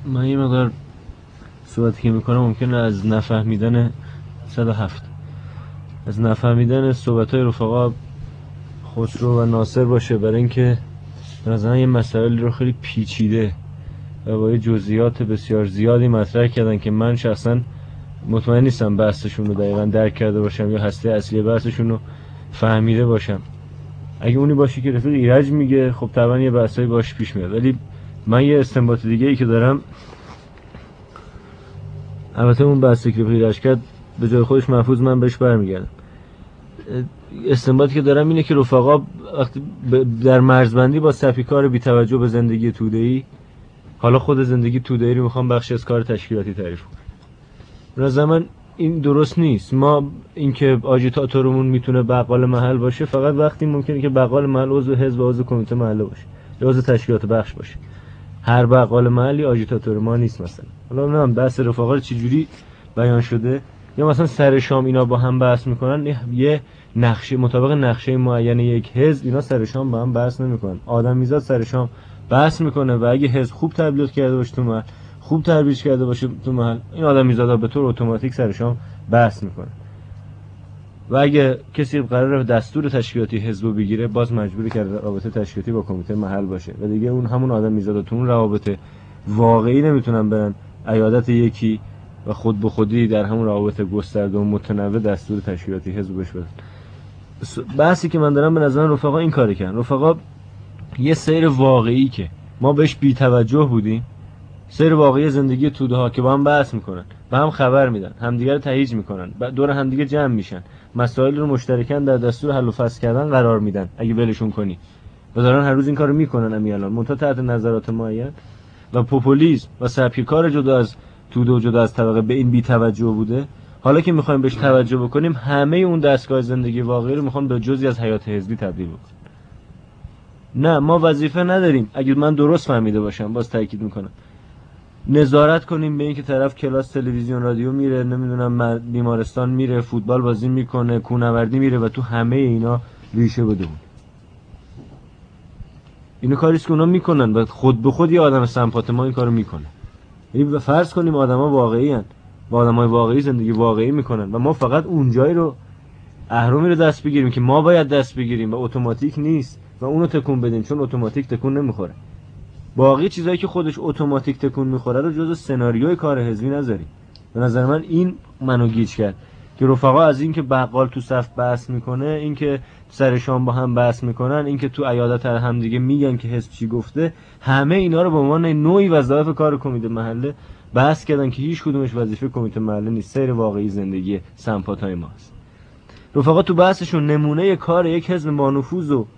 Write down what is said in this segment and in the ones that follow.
من یه مقدار صحبتی که میکنم ممکنه از نفهمیدن 107 از نفهمیدن صحبت‌های رفقا خسرو و ناصر باشه، برای اینکه به نظرم یه مسائلی رو خیلی پیچیده و با جزئیات بسیار زیادی مطرح کردن که من شخصا مطمئن نیستم بحثشون رو دقیقاً درک کرده باشم یا هسته اصلی بحثشون رو فهمیده باشم. اگه اونی باشه که رفیق ایرج میگه خب طبعا یه بحثایی باش پیش میاد، ولی من یه استنباط دیگه ای که دارم، البته اون بحثی که ایرج کرد به جای خودش محفوظ، من بهش برمیگردم. استنباطی که دارم اینه که رفقا وقتی در مرزبندی با سپیکار بی توجه به زندگی توده‌ای، حالا خود زندگی توده‌ای رو میخوام بخش از کار تشکیلاتی تعریف کنم، به نظر من این درست نیست. ما اینکه آجیتاتورمون میتونه بقال محل باشه فقط وقتی ممکنه که بقال محل عضو حزب و عضو کمیته محله باشه یا عضو تشکیلات بخش باشه. هر بقال محلی آجیتاتور ما نیست. مثلا حالا نمیدونم بحث رفقا چجوری بیان شده، یا مثلا سر شام اینا با هم بحث میکنن، یه نقشه مطابق نقشه معین یک حزب اینا سر شام با هم بحث نمیکنن. آدمیزاد سر شام بحث میکنه و اگه حزب خوب تبلیغ کرده باشه تو محل، خوب ترویج کرده باشه تو محل، این آدمیزادا به طور اتوماتیک سر شام بحث میکنه. و اگه کسی قراره دستور تشکیلاتی حزب بگیره، باز مجبوره که رابطه تشکیلاتی با کمیته محل باشه و دیگه اون همون آدمیزادا تو اون روابط واقعی نمیتونن برن عیادت یکی و خود به خودی در همون روابط گسترده و متنوع دستور تشکیلاتی حزب بشه. بحثی که من دارم به نظر رفقا این کارو کردن. رفقا یه سیر واقعی که ما بهش بی توجه بودیم، سیر واقعی زندگی توده ها که با هم بحث میکنن، با هم خبر میدن، همدیگه رو تهییج میکنن، دور همدیگه جمع میشن، مسائل رو مشترکاً در دستور حل و فصل کردن قرار میدن اگه ولشون کنی، و دارن هر روز این کارو میکنن. همین الان منتها تحت نظرات معین و پوپولیسم و سبک کار جدا از توده و جدا از طبقه به این بی توجه بوده. حالا که میخوایم بهش توجه بکنیم، همه اون دستگاه زندگی واقعی رو میخوان به جزئی از حیات حزبی تبدیل بکنن. نه، ما وظیفه نداریم، اگه من درست فهمیده باشم، باز تاکید میکنم، نظارت کنیم به این که طرف کلاس تلویزیون رادیو میره، نمیدونم بیمارستان میره، فوتبال بازی میکنه، کوهنوردی میره و تو همه اینا ریشه بدون. اینو کاریست که اونا میکنن و خود به خود یه آدم سمپات ما این کارو میکنه. یعنی فرض کنیم آدما واقعی ان، با آدمای واقعی زندگی واقعی میکنن و ما فقط اونجایی رو اهرمی رو دست بگیریم که ما باید دست بگیریم و اتوماتیک نیست و اونو تکون بدیم، چون اتوماتیک تکون نمیخوره. باقی چیزایی که خودش اتوماتیک تکون میخوره رو جزء سناریوی کار حزبی نذاریم. به نظر من این منو گیج کرد که رفقا از این که بقال تو صف بحث میکنه، این که سر شام با هم بحث میکنن، این که تو عیادت هم دیگه میگن که حزب چی گفته، همه اینا رو به عنوان نوعی وظایف کار کمیته محله بحث کردن که هیچ کدومش وظیفه کمیته محله نیست، سیر واقعی زندگی سمپاتای ماست. رفقا تو بحثشون نمونه کار یک حزب با نفوذ و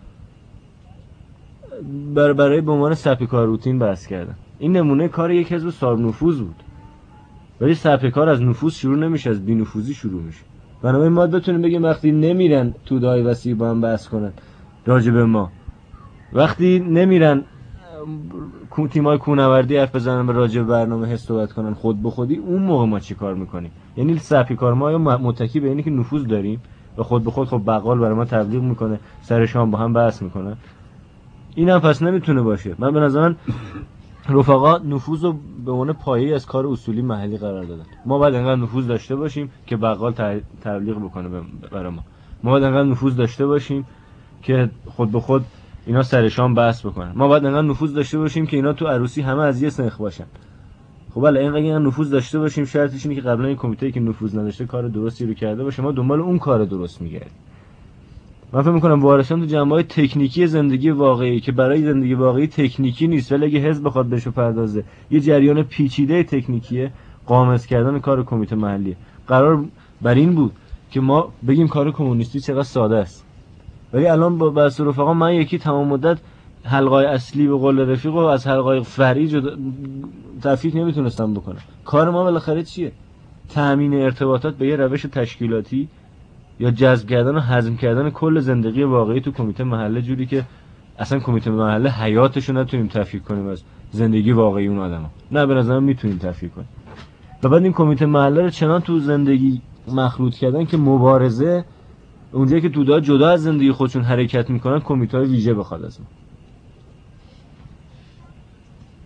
برای به عنوان سبک روتین بحث کردن. این نمونه کار یک حزب صاحب نفوذ بود، ولی سبک کار از نفوذ شروع نمیشه، از بی‌نفوذی شروع میشه. بنابراین ما بتونیم بگیم وقتی نمیرن توده‌های وسیع با هم بحث کنن راجع به ما، وقتی نمیرن تیمای کوهنوردی حرف بزنن و راجع به برنامه حزب صحبت کنن خود به خودی، اون موقع ما چی کار میکنیم؟ یعنی سبک کار ما یا متکی به اینه که نفوذ داریم و خود به خود خب بقال برای ما تبلیغ میکنه، سر شام با هم بحث میکنن. این هم پس نمیتونه باشه. من به نظر من رفقا نفوذ رو به عنوان پایه‌ای از کار اصولی محلی قرار دادن. ما باید انقدر نفوذ داشته باشیم که بقال تبلیغ بکنه برای ما. ما باید انقدر نفوذ داشته باشیم که خود به خود اینا سر شام بحث بکنن. ما باید انقدر نفوذ داشته باشیم که اینا تو عروسی همه از یه سنخ باشن. خب بله، اینقدر نفوذ داشته باشیم، شرطش اینه که قبلا این کمیته که نفوذ نداشته کار درستی رو کرده باشه، ما دنبال اون کار درست میگردیم. من فکر می‌کنم وارثان تو جنبه‌های تکنیکی زندگی واقعی که برای زندگی واقعی تکنیکی نیست، ولی اگه حزب بخواد بهش بپردازه یه جریان پیچیده تکنیکیه، قامت کردن کار کمیته محلی قرار بر این بود که ما بگیم کار کمونیستی چقدر ساده است. ولی الان با بحث رفقا من یکی تمام مدت حلقای اصلی به قول رفیق رو از حلقای فرعی تفکیک نمیتونستم بکنم. کار ما بالاخره چیه؟ تامین ارتباطات به یه روش تشکیلاتی یا جذب کردن و هضم کردن کل زندگی واقعی تو کمیته محله، جوری که اصلا کمیته محله حیاتشو نتونیم تفکیک کنیم از زندگی واقعی اون آدما. نه، به نظرم میتونیم تفکیک کنیم. و بعد این کمیته محله رو چنان تو زندگی مخلوط کردن که مبارزه اونجایی که تودا جدا از زندگی خودشون حرکت میکنن، کمیته های ویژه بخواد از ما.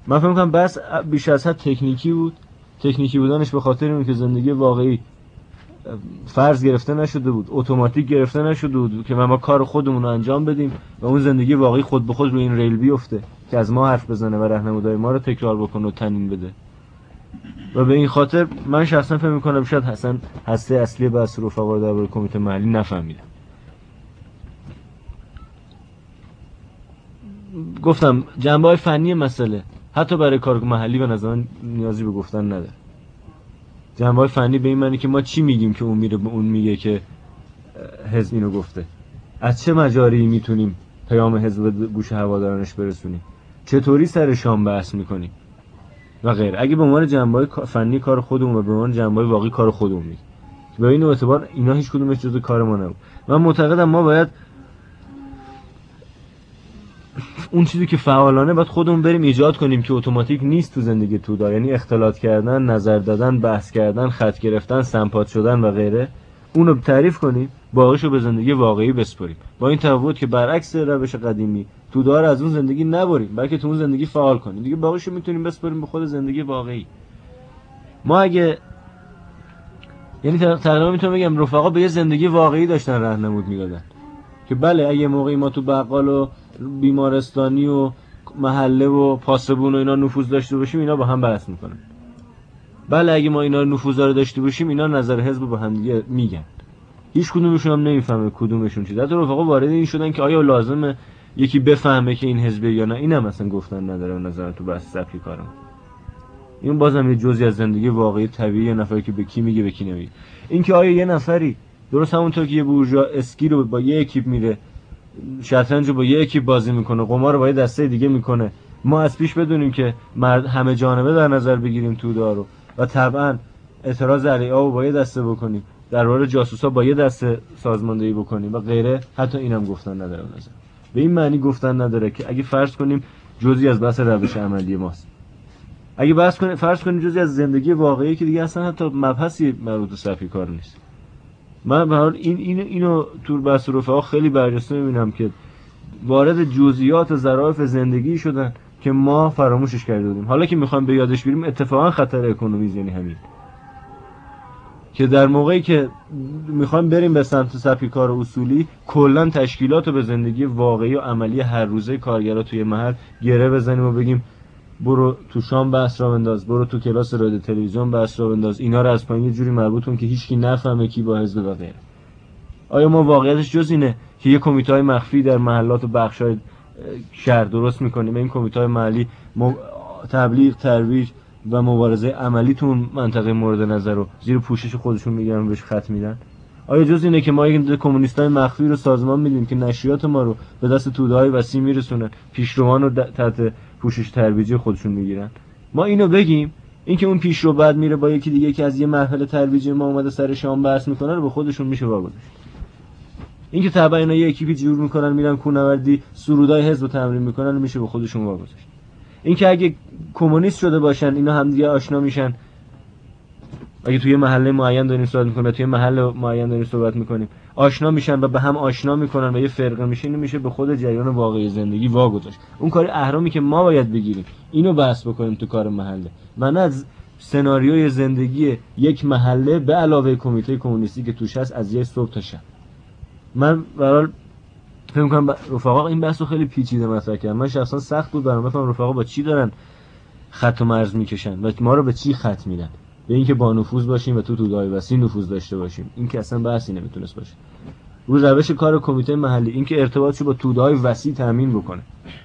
من فکر می‌کنم بس بیش از حد تکنیکی بود. تکنیکی بودنش به خاطر اینه که زندگی واقعی فرض گرفته نشده بود، اتوماتیک گرفته نشده بود که ما کار خودمون رو انجام بدیم و اون زندگی واقعی خود به خود روی این ریل بیفته که از ما حرف بزنه و راهنمودهای ما رو تکرار بکنه و تنین بده. و به این خاطر من شخصا فکر می‌کنم شاید حسن هسته اصلی بحث رفقا درباره کمیته محلی نفهمیدم. گفتم جنبه‌های فنی مسئله حتی برای کار محلی به نظر من نیازی به گفتن نداره. جنبه‌های فنی به این معنی که ما چی میگیم که اون میره به اون میگه که حزب اینو گفته، از چه مجاری میتونیم پیام حزب به گوش هوادارانش برسونیم، چطوری سر شام بحث میکنیم و غیره. اگه به عنوان جنبه‌های فنی کار خودمون و به عنوان جنبه‌های واقعی کار خودمون میگیم، به این اعتبار اینا هیچ کدومش جزء کار ما نبود. من معتقدم ما باید اون چیزی که فعالانه باید خودمون بریم ایجاد کنیم که اتوماتیک نیست تو زندگی تودا، یعنی اختلاط کردن، نظر دادن، بحث کردن، خط گرفتن، سمپات شدن و غیره، اونو تعریف کنیم، باقیشو به زندگی واقعی بسپاریم. با این تفاوت که برعکس روش قدیمی تودا رو از اون زندگی نبریم، بلکه تو اون زندگی فعال کنیم. دیگه باقیشو میتونیم بسپاریم به خود زندگی واقعی. ما اگه یعنی تقریبا میتونم بگم رفقا به یه زندگی واقعی داشتن راهنمود میدادن که بله اگه موقعی ما تو بقال و بیمارستانی و محله و پاسبون و اینا نفوذ داشته باشیم اینا با هم بحث میکنن. بله اگه ما اینا نفوذ رو داشته باشیم اینا نظر حزب با هم دیگه میگن. هیچ کدومشون هم نمیفهمه کدومشون چیه. حتی رفقا وارد این شدن که آیا لازمه یکی بفهمه که این حزبه یا نه. اینم مثلا گفتن نداره نظر تو بحث سبکی کارم. این بازم یه جزئی از زندگی واقعی طبیعی یه نفری که به کی میگه به کی نمیگه. این که آیا یه نفری درست همونطور که یه بورژوا اسکی رو با یه اکیپ میره، شطرنج رو با یه اکیپ بازی میکنه، قمار رو با یه دسته دیگه میکنه، ما از پیش بدونیم که همه جانبه در نظر بگیریم تودا رو و طبعا اعتراض علیه رو با یه دسته بکنیم، در مورد جاسوسا با یه دسته سازماندهی بکنیم و غیره. حتی اینم گفتن نداره نظر. به این معنی گفتن نداره که اگه فرض کنیم جزئی از بحث روش عملی ماست، اگه فرض کنیم جزئی از زندگی واقعی که دیگه اصلا حتی مبحثی مربوط به صفی کار نیست. من به هر حال اینو تو بحث رفقا خیلی برجسته میبینم که وارد جزئیات و ظرافت زندگی شدن که ما فراموشش کرده بودیم. حالا که میخوایم به یادش بیاریم اتفاقا خطر اکونومیز، یعنی همین که در موقعی که میخوایم بریم به سمت سبک کار اصولی کلا تشکیلات رو به زندگی واقعی و عملی هر روزه کارگرا توی محل گره بزنیم و بگیم برو تو شام بحث را بنداز، برو تو کلاس رادیو تلویزیون بحث را بنداز، اینا رو از پایین یه جوری مربوط کن که هیچکی نفهمه کی با حزب و غیره. آیا ما واقعیتش جز اینه که یه کمیته‌های مخفی در محلات و بخش‌های شهر درست می‌کنیم، این کمیته‌های محلی تبلیغ، ترویج و مبارزه عملی تو منطقه مورد نظر رو زیر پوشش خودشون میگیرن و بهش خط میدن؟ آیا جز اینه که ما یک کمونیستای مخفی رو سازمان میدیم که نشریات ما رو به دست توده‌های وسیع میرسونن، پیشروان رو تحت پوشش ترویجی خودشون میگیرن؟ ما اینو بگیم، اینکه اون پیشرو بعد میره با یکی دیگه که از یه مرحله ترویجی ما اومده سر شام بحث میکنه رو به خودشون میشه واگذاشت. اینکه تبع اینا یه اکیپی جور میکنن میرن کوهنوردی سرودای حزب تمرین میکنن میشه به خودشون واگذاشت. اینکه اگه کمونیست شده باشن اینا همدیگه آشنا میشن، اگه توی محله معین داریم صحبت میکنیم، توی محله معین داریم صحبت میکنیم، آشنا میشن و به هم آشنا میکنن و یه فرقه میشه، اینو میشه به خود جریان واقعی زندگی واگذاشت. اون کار اهرامی که ما باید بگیریم اینو بحث بکنیم تو کار محله، من از سناریوی زندگی یک محله به علاوه کمیته کمونیستی که توش هست از یه صبح تا شب. من برای فکر می‌کنم رفقا این بحثو خیلی پیچیده مطرح کردن. من شخصا سخت بود برام بفهمم رفقا با چی دارن خط و مرز میکشن و ما رو به چی خط میدن، به اینکه با نفوذ باشیم و تو توده‌های وسیع نفوذ داشته باشیم. این که اصلا بحثی نمیتونست باشه. رو روش کار کمیته محلی، این که ارتباطشو با توده‌های وسیع تامین بکنه.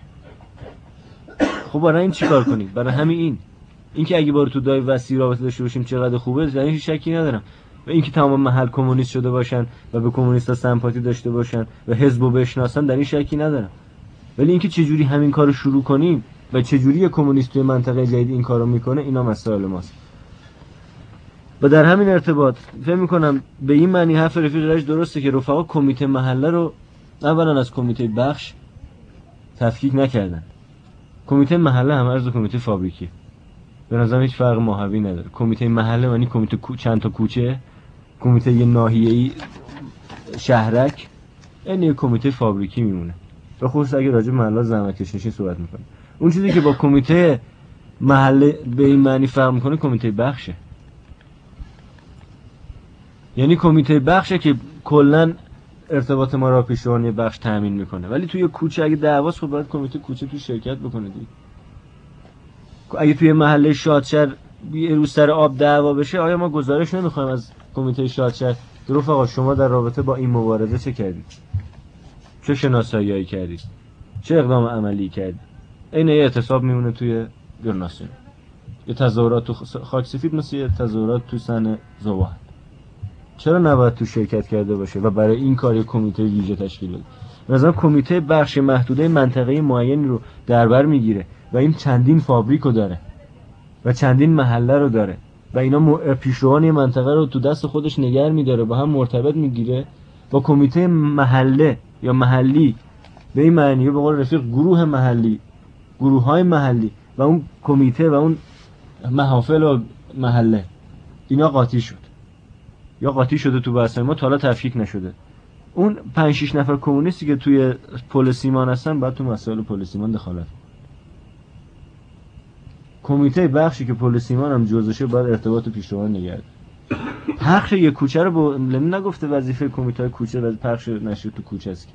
خب برای این چیکار کنیم؟ برای همین اینکه اگه با توده‌های وسیع رابطه داشته باشیم چقدر خوبه، در این شکی ندارم. و اینکه تمام محل کمونیست شده باشن و به کمونیستا سمپاتی داشته باشن و حزبو بشناسن، در این شکی ندارم. ولی اینکه چه جوری همین کارو شروع کنیم و چه جوری کمونیست توی منطقه جدید این کارو میکنه، اینا مسائل ماست. و در همین ارتباط فکر می‌کنم به این معنی حرف رفیق رج درسته که رفقا کمیته محله رو اولا از کمیته بخش تفکیک نکردن. کمیته محله هم از کمیته فابریکی به نظرم هیچ فرق ماهوی نداره. کمیته محله یعنی کمیته چند تا کوچه، کمیته یه ناحیه‌ای شهرک یعنی کمیته فابریکی میمونه. به خصوص اگه راجع به محله زحمت کشیدن صحبت می‌کنیم. اون چیزی که با کمیته محله به این معنی فهم میکنه کمیته بخشه، یعنی کمیته بخشه که کلا ارتباط ما را پیشروانی بخش تامین میکنه. ولی توی کوچه اگه دعواست خب باید کمیته کوچه تو شرکت بکنه دیگه. اگه توی محله شادشهر یه روز سر آب دعوا بشه، آیا ما گزارش نمیخوایم از کمیته شادشهر رفقا شما در رابطه با این مبارزه چه کردید؟ چه شناسایی‌هایی کردید؟ چه اقدام عملی کردید؟ این اعتصاب میمونه توی گرناسیون. یه تظاهرات تو خاک سفید مثل یه تظاهرات تو سن زوال. چرا نباید تو شرکت کرده باشه و برای این کار یک کمیته ویژه تشکیل بده؟ مثلا کمیته بخش محدوده منطقه معینی رو در بر میگیره و این چندین فابریکو داره و چندین محله رو داره و اینا پیشروان منطقه رو تو دست خودش نگه میداره، با هم مرتبط میگیره. با کمیته محله یا محلی به این معنی به قول رفیق گروه محلی، گروه‌های محلی و اون کمیته و اون محافل و محله اینا قاطی شد یا قاطی شده تو بحث ما، تا حالا تفکیک نشده. اون 5-6 نفر کمونیستی که توی پل سیمان هستن باید تو مسائل پل سیمان دخالت. کمیته بخشی که پل سیمان هم جزشه باید ارتباط پیشروان نگرد. پخش یک کوچه رو با لنین نگفته وظیفه کمیته کوچه و پخش نشر تو کوچه است.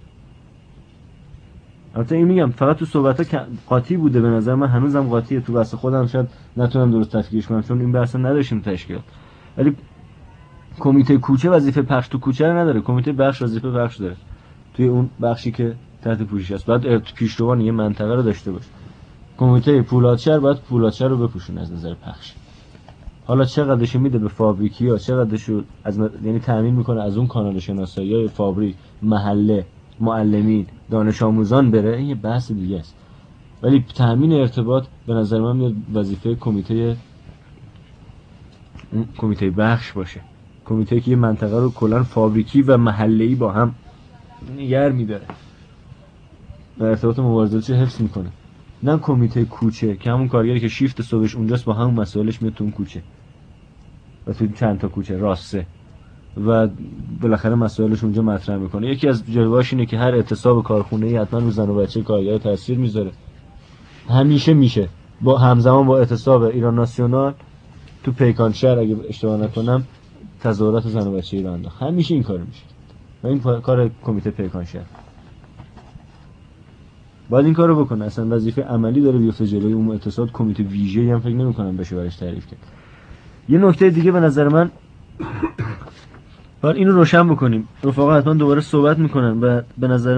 البته این میگم فقط تو صحبت‌ها قاطی بوده، به نظر من هنوزم قاطیه. تو بحث خودم شاید نتونم درست تفکیکش کنم چون این بحث نداشتیم تشکیل. ولی کمیته کوچه وظیفه پخش تو کوچه رو نداره، کمیته بخش وظیفه بخش داره توی اون بخشی که تحت پوشش است. بعد پیشروان یه منطقه رو داشته باشه. کمیته پولادشهر باید پولادشهر رو بپوشونه از نظر پخش. حالا چقدرش میده به فابریکیا، چقدرش از یعنی تامین میکنه از اون کانال شناسایی‌های فابریک، محله، معلمین، دانش آموزان بره، این یه بحث دیگه است. ولی تامین ارتباط به نظر من میاد وظیفه کمیته بخش باشه. کمیته که یه منطقه رو کلا فابریکی و محله‌ای با هم نگه می‌داره و ارتباط مبارزاتش رو حفظ میکنه. نه کمیته کوچه که همون کارگری که شیفت صبحش اونجاست با همون مسائلش میاد تو اون کوچه و تو چند تا کوچه راسته و بالاخره مسائلش اونجا مطرح میکنه. یکی از جلوه‌اش اینه که هر اعتصاب کارخونه‌ای حتما رو زن و بچه کارگر تاثیر میذاره. همیشه میشه با همزمان با اعتصاب ایران ناسیونال تو پیکانشهر اگه اشتباه نکنم تظاهرات زن و بچه ایران همیشه این کار میشه و این کار کمیته پیکانشهر باید این کارو بکنه. اصلا وظیفه عملی داره بیفته جلوی اون اعتصاب. کمیته ویژه‌ای هم فکر نمی‌کنم بشه براش تعریف کرد. یه نکته دیگه به نظر من باید اینو روشن بکنیم. رفقا حتما دوباره صحبت میکنن و به نظر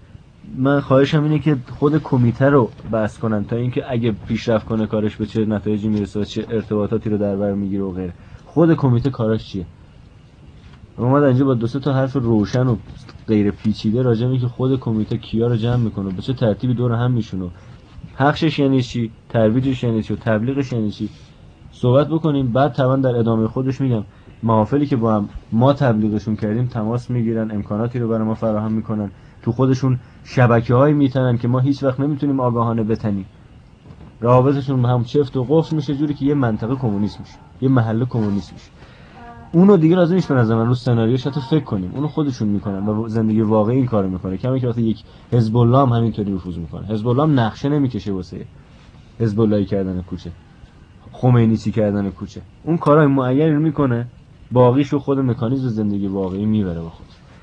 من خواهشم اینه که خود کمیته رو بحث کنن تا اینکه اگه پیشرفت کنه کارش به چه نتایجی میرسه و چه ارتباطاتی رو در بر میگیره و غیره. خود کمیته کاراش چیه؟ ما در اینجا با 2-3 تا حرف روشن و غیر پیچیده راجع به اینکه خود کمیته کیا رو جمع میکنه، به چه ترتیبی دور هم میشونه، پخشش یعنی چی، ترویجش یعنی چی و تبلیغش یعنی چی صحبت بکنیم. بعد طبعا در ادامه خودش میگم محافلی که با هم ما تبلیغشون کردیم تماس میگیرن، امکاناتی رو برای ما فراهم میکنن، تو خودشون شبکه‌هایی میتنن که ما هیچ وقت نمیتونیم آگاهانه بتنیم. روابطشون هم چفت و قفل میشه جوری که یه منطقه کمونیست میشه، یه محله کمونیست میشه. اونو دیگه لازم نیست به نظر من رو سناریوش حتی فکر کنیم، اونو خودشون میکنن و زندگی واقعی این کارو میکنه. کما که وقتی یک حزب الله هم همینطوری نفوذ میکنه. حزب الله هم نقشه نمیکشه واسه حزب اللهی کردن کوچه، خمینی‌چی کردن کوچه. اون کارهای معینی رو میکنه، باقیشو خود مکانیزم زندگی واقعی میبره با خود.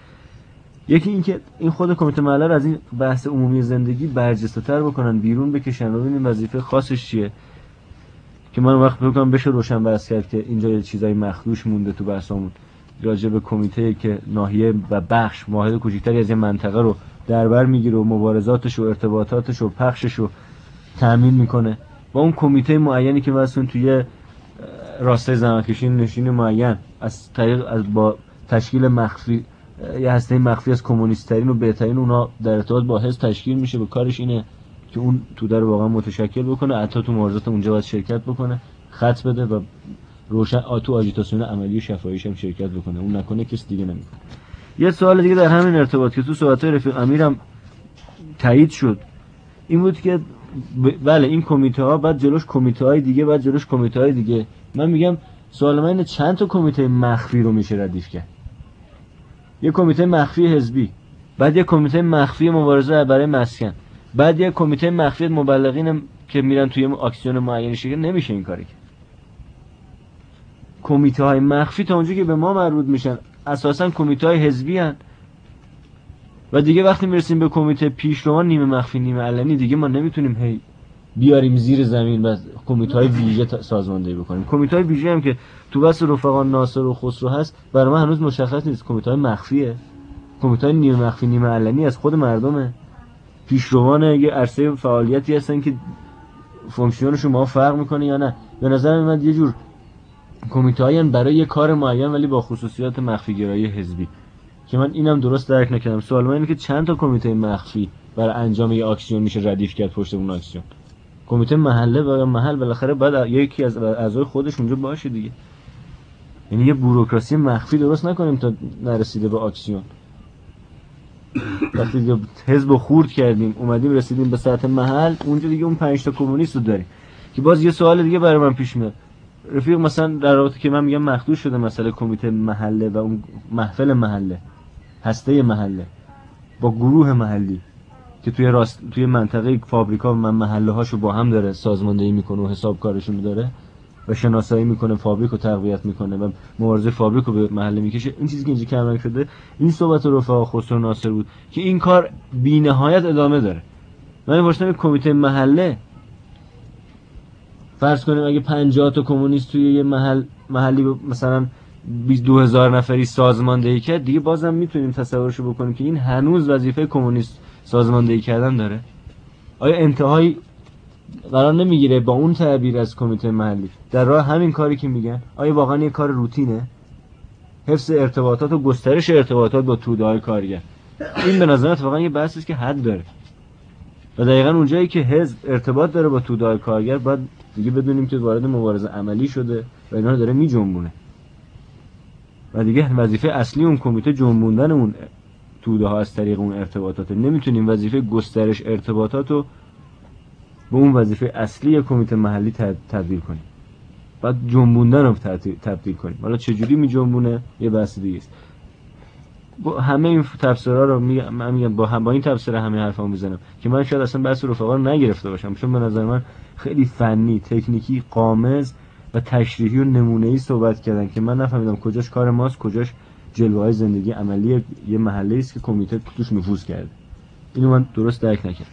یکی این که این خود کمیته محله رو از این بحث عمومی زندگی برجسته‌تر بکنن، بیرون بکشن و ببینیم وظیفه خاصش چیه که من وقت بکنم بشه روشن بحث کرد که اینجا یه چیزای مخدوش مونده تو بحثمون راجع به کمیته که ناحیه و بخش واحد کوچیکتری از یه منطقه رو در بر میگیره و مبارزاتش و ارتباطاتش و پخشش رو تامین میکنه، با اون کمیته معینی که واسه توی راسته زحمتکشی نشین معین از طریق از با تشکیل مخفی یه هسته مخفی از کمونیست‌ترین و بهترین اونا در ارتباط با حزب تشکیل میشه. به کارش اینه که اون توده رو واقعا متشکل بکنه، حتی تو مبارزات اونجا باید شرکت بکنه، خط بده و روشن تو آژیتاسیون عملی و شفاهیش هم شرکت بکنه. اون نکنه کس دیگه نمیکنه. یه سوال دیگه در همین ارتباط که تو صحبت‌های رفیق امیرم تایید شد این بود که بله این کمیته ها بعد جلوش کمیته های دیگه، بعد جلوش کمیته های دیگه. من میگم سوال من اینه چند تا کمیته مخفی رو میشه ردیف کرد؟ یه کمیته مخفی حزبی، بعد یه کمیته مخفی مبارزه برای مسکن، بعد یه کمیته مخفی مبلغین که میرن توی اکسیون معینی شکل نمیشه این کاری. کمیته های مخفی تا اونجا که به ما مربوط میشن اساسا کمیته های حزبی هن و دیگه وقتی میرسیم به کمیته پیشرو نیمه مخفی نیمه علنی دیگه ما نمیتونیم هی بیاریم زیر زمین و کمیته های ویژه سازماندهی بکنیم. کمیته های ویژه هم که تو بس رفقا ناصر و خسرو هست برای من هنوز مشخص نیست کمیته های مخفیه، کمیته های نیمه مخفی نیمه علنی از خود مردمه، پیشروان یه عرصه فعالیتی هستن که فونکسیونشون ما فرق میکنه یا نه. به نظر من یه جور کمیته هایی برای یه کار معین ولی با خصوصیات مخفی گرایی حزبی که من اینم درست درک نکردم. سوال من اینه که چند تا کمیته مخفی برای انجام یه اکسیون میشه ردیف کرد پشت اون اکسیون؟ کمیته محله و محل بالاخره بعد یکی از اعضای خودش اونجا باشه دیگه. یعنی یه بوروکراسی مخفی درست نکنیم تا نرسیده به اکسیون. وقتی دیگه حزب خورد کردیم اومدیم رسیدیم به سطح محل، اونجا دیگه اون 5 تا کمونیست رو داریم که باز یه سوال دیگه برای من پیش میاد. رفیق مثلا در رابطه که من میگم مخدوش شده مسئله کمیته محله و اون محفل محله، هسته محله با گروه محلی که توی منطقه فابریکا و محله هاشو با هم داره سازماندهی میکنه و حساب کارشون داره و شناسایی میکنه، فابریک رو تقویت میکنه و مبارزه فابریک رو به محله میکشه. این چیزی که اینجا کم شده این صحبت رفقا خسرو ناصر بود که این کار بی‌نهایت ادامه داره. من می‌پرسیدم کمیته محله فرض کنیم اگه 50 تا کمونیست توی یه محلی مثلا 2000 نفری سازماندهی کرد دیگه بازم میتونیم تصورشو بکنیم که این هنوز وظیفه کمونیست سازماندهی کردن داره. آیا انتهایی قرار نمیگیره با اون تعبیر از کمیته محلی در راه همین کاری که میگن؟ آیا واقعا یه کار روتینه؟ حفظ ارتباطات و گسترش ارتباطات با توده‌های کارگر، این به نظرت واقعا یه بحثی است که حد داره و دقیقاً اونجایی که حزب ارتباط داره با توده‌های کارگر باید دیگه بدونیم که وارد مبارزه عملی شده و اینا رو داره میجنبونه و دیگه وظیفه اصلی اون کمیته جنبوندن اون توده ها از طریق اون ارتباطات. نمیتونیم وظیفه گسترش ارتباطات رو به اون وظیفه اصلی کمیته محلی تبدیل کنیم، بعد جنبوندن رو تبدیل کنیم. حالا چجوری میجنبونه یه بحث دیگه است. با همه این تفسیرها رو من میگم با این تفسیر همه حرفامو میزنم که من شاید اصلا بحث رفقا رو نگرفته باشم، چون به نظر من خیلی فنی، تکنیکی، غامض و تشریحی و نمونه‌ای صحبت کردن که من نفهمیدم کجاش کار ماست، کجاش جلوه‌های زندگی عملی یه محله است که کمیته توش نفوذ کرده. اینو من درست درک نکردم.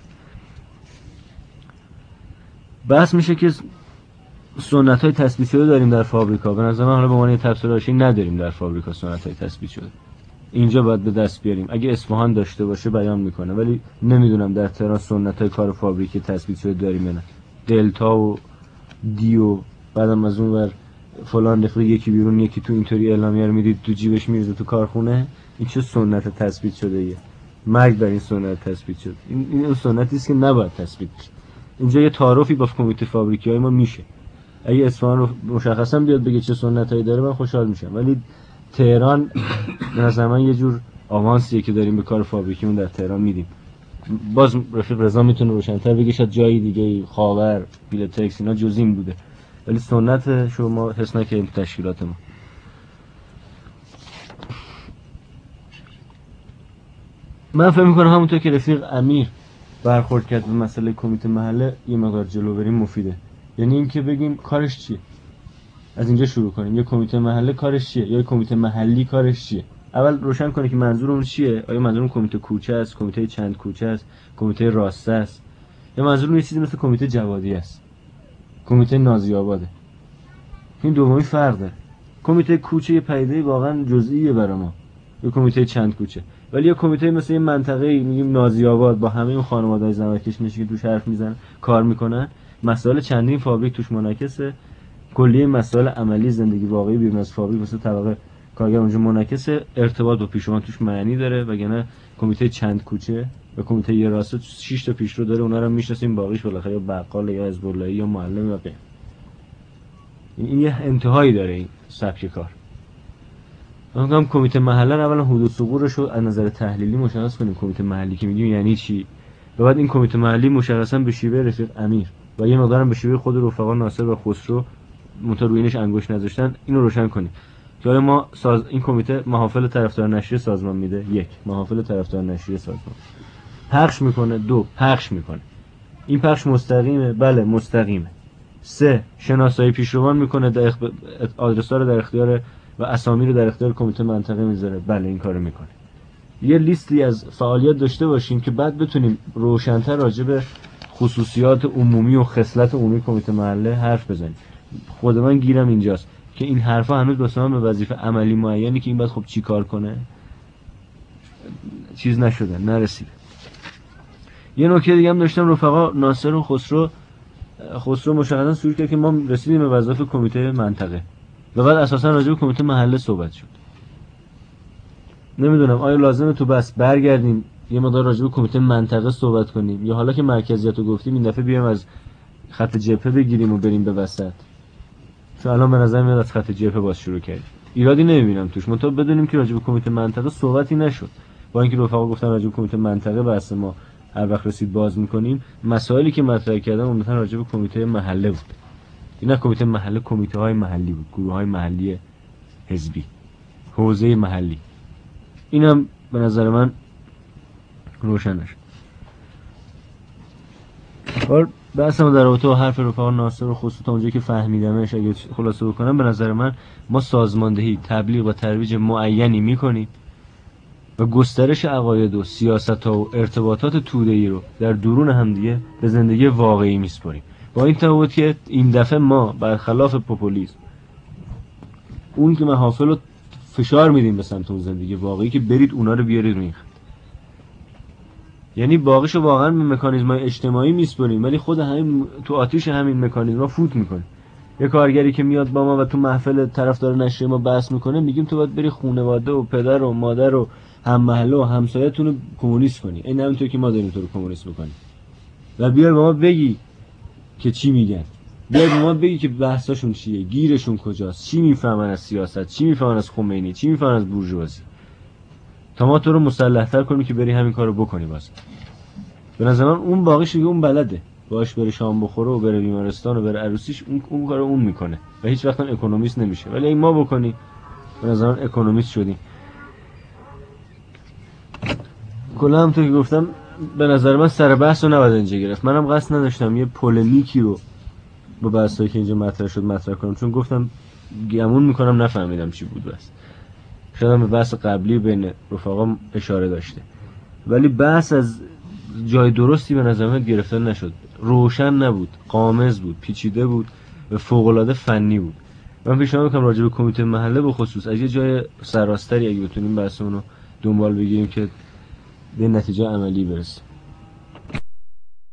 بحث میشه که سنت‌های تثبیت شده داریم در فابریکا. به نظر من حالا به عنوان تفسیر راشی نداریم در فابریکا سنت‌های تثبیت شده. اینجا باید به دست بیاریم. اگه اصفهان داشته باشه بیان میکنه، ولی نمیدونم در تهران سنت‌های کار فابریکی تثبیت شده داریم یا نه. دلتا و دیو بعدم از اون ور فلان رفیق یکی بیرون یکی تو اینطوری اعلامیه رو میدید تو جیبش میریزه تو کارخونه. این چه سنت تثبیت شده ایه؟ مرگ بر این سنت تثبیت شد. این سنتی است که نباید تثبیت بشه. اینجا یه تعارفی با کمیته فابریکی‌های ما میشه. اگه اصفهان رو مشخصا بیاد بگه چه سنتایی داره من خوشحال میشم، ولی تهران به نظر من یه جور آوانسیه که داریم به کار فابریکیمون در تهران میدیم. باز رفیق رضا میتونه روشن‌تر بگه شاید جایی دیگه خاور بیلتکس اینا جزئیم بوده، ولی سنت شما حس نکنیم تشکیلات ما. من فکر می‌کنم همونطور که رفیق امیر برخورد کرد به مسئله کمیته محله یه مقدار جلو بریم مفیده. یعنی این که بگیم کارش چیه، از اینجا شروع کنیم. یه کمیته محله کارش چیه یا کمیته محلی کارش چیه؟ اول روشن کنه که منظورمون چیه. آیا منظورمون کمیته کوچه است، کمیته چند کوچه است، کمیته راسته است، یا منظورمون یه چیزی مثل کمیته جوادی است، کمیته نازی آباده؟ این دومی فرق داره. کمیته کوچه یه پدیده واقعا جزئیه برای ما، یا کمیته چند کوچه. ولی یه کمیته مثل یه منطقه میگیم نازی آباد با همه اون خانواده‌های زنوکش میشه که توش حرف میزنن کار میکنن، مسائل چندین فابریک توش منعکسه، کلیه مسائل عملی زندگی واقعی بیرون از فابریک واسه طبقه کارگر اونجا منعکسه، ارتباط با پیشروان توش معنی داره. وگرنه کمیته چند کوچه و کمیته یه راسته 6 تا پیشرو داره، اونا رو میشناسیم، باقیش بالاخره یا بقال یا حزب اللهی یا معلم یا غیره. این یه انتهایی داره این سبک کار. من میگم کمیته محله رو اولا حدود ثغورش رو از نظر تحلیلی مشخص کنیم. کمیته محلی که میگیم یعنی چی؟ و بعد این کمیته محلی مشخصا به شیوه رفیق امیر و یه مقدارم به شیوه خود رفقا ناصر و خسرو منتها روی اینش انگشت نذاشتن اینو روشن کنیم که حالا ما این کمیته محافل طرفدار نشریه سازمان میده، 1 محافل طرفدار نشریه سازمان پخش میکنه، 2 پخش میکنه. این پخش مستقیمه؟ بله مستقیمه. 3 شناسایی پیشروان میکنه، آدرس‌ها رو در اختیار و اسامی رو در اختیار کمیته منطقه میذاره. بله این کارو میکنه. یه لیستی از فعالیت داشته باشیم که بعد بتونیم روشن‌تر راجع به خصوصیات عمومی و خصلت عمومی کمیته محله حرف بزنیم. خود من گیرم اینجاست که این حرفا هنوز واسه من به وظیفه عملی معینی که این بعد خب چی کار کنه چیز نشده، نرسیده. یه نکته دیگه هم داشتم، رفقا ناصر و خسرو مشخصا صورت کرد که ما رسیدیم به وظایف کمیته منطقه و بعد اساسا راجع به کمیته محله صحبت شد. نمیدونم آیا لازمه تو بس برگردیم یه مقدار راجع به کمیته منطقه صحبت کنیم یا حالا که مرکزیت رو گفتیم این دفعه بیایم از خط جبهه بگیریم و بریم به وسط؟ چون الان به نظر میاد از خط جبهه باز شروع کردیم. ایرادی نمیبینم توش، منتها بدونیم که راجع به کمیته منطقه صحبتی نشد. با اینکه رفقا گفتن راجع به کمیته منطقه بحث ما هر وقت رسید باز میکنیم، مسائلی که مطرح کردم عمدتاً راجع به کمیته محله بود. اینا کمیته محله کمیته‌های محلی بود، گروه‌های محلی حزبی، حوزه محلی. اینم به نظر من روشن نشد. بحثم در رابطه با حرف رفقا ناصر و خصوصا تا اونجایی که فهمیدمش اگه خلاصه بکنم، به نظر من ما سازماندهی، تبلیغ و ترویج معینی میکنیم و گسترش عقاید و سیاست‌ها و ارتباطات توده‌ای رو در درون همدیگه به زندگی واقعی میسپاریم. با این تفاوت که این دفعه ما برخلاف پوپولیسم اون که محافل رو فشار میدیم به سمت اون زندگی واقعی که برید اونا رو بیارید روی این خط. یعنی باقیشو واقعا به مکانیزم‌های اجتماعی میسپاریم ولی خود همین تو آتیش همین مکانیزم‌ها فوت میکنه. یه کارگری که میاد با ما و تو محفل طرفدار نشریه ما بحث میکنه، میگیم تو باید بری خانواده و پدر و مادر و هم محله و همسایه‌تون رو کمونیست کنی. این همینطور که ما داریم تو رو کمونیست میکنیم. و بیار به ما بگی که چی میگن. بیار به ما بگی که بحثاشون چیه، گیرشون کجاست، چی میفهمن از سیاست، چی میفهمن از خمینی، چی میفهمن از بورژوازی. تا ما تو رو مسلح‌تر کنیم که بری همین کارو بکنی. واسه به نظر من اون باقیش دیگه اون بلده، باش بره شام بخوره و بره بیمارستان و بره عروسیش، اون کارو اون میکنه و هیچ وقت اکونومیست نمیشه. ولی اگه ما بکنی به نظر من اکونومیست شدیم. کلا همونطور که گفتم به نظر من سر بحث رو نباید اینجا گرفت. منم قصد نداشتم یه پولمیکی رو با بحثایی که اینجا مطرح شد مطرح کنم، چون گفتم گمون میکنم نفهمیدم چی بود. بس شاید به بحث قبلی بین رفقا اشاره داشته ولی بحث از جای درستی به نظر من گرفته نشد. روشن نبود، قامز بود، پیچیده بود و فوق‌العاده فنی بود. من پیشنهاد میکنم راجع به کمیته محله به خصوص از یه جای سراستری اگه بتونیم بحثمون رو دنبال بگیریم که به نتیجه عملی برسیم.